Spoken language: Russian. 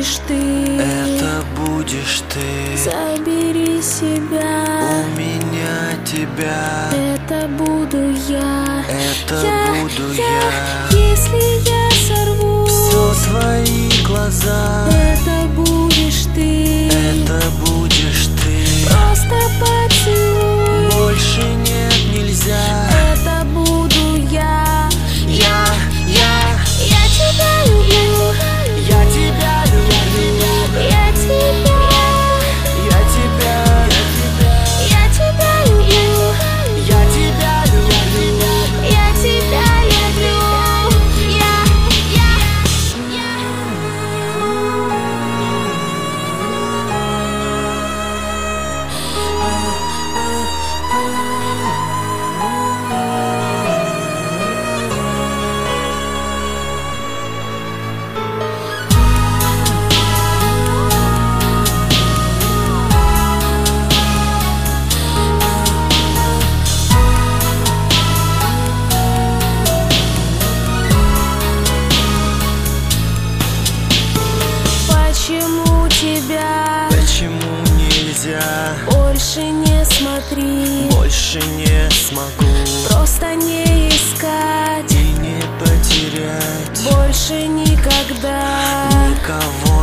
будешь ты, это будешь ты. забери себя, У меня тебя, это буду я. это буду я. Если я сорвусь, Все твои глаза, это будешь ты, это будешь ты. просто поцелуй, Больше нет, нельзя. это буду я. Я тебя люблю, Я тебя люблю, я тебя, я тебя, я тебя люблю, я тебя люблю. я тебя люблю. Почему тебя Почему нельзя? больше не смотри, Больше не смогу просто не искать, и не потерять больше никогда. никого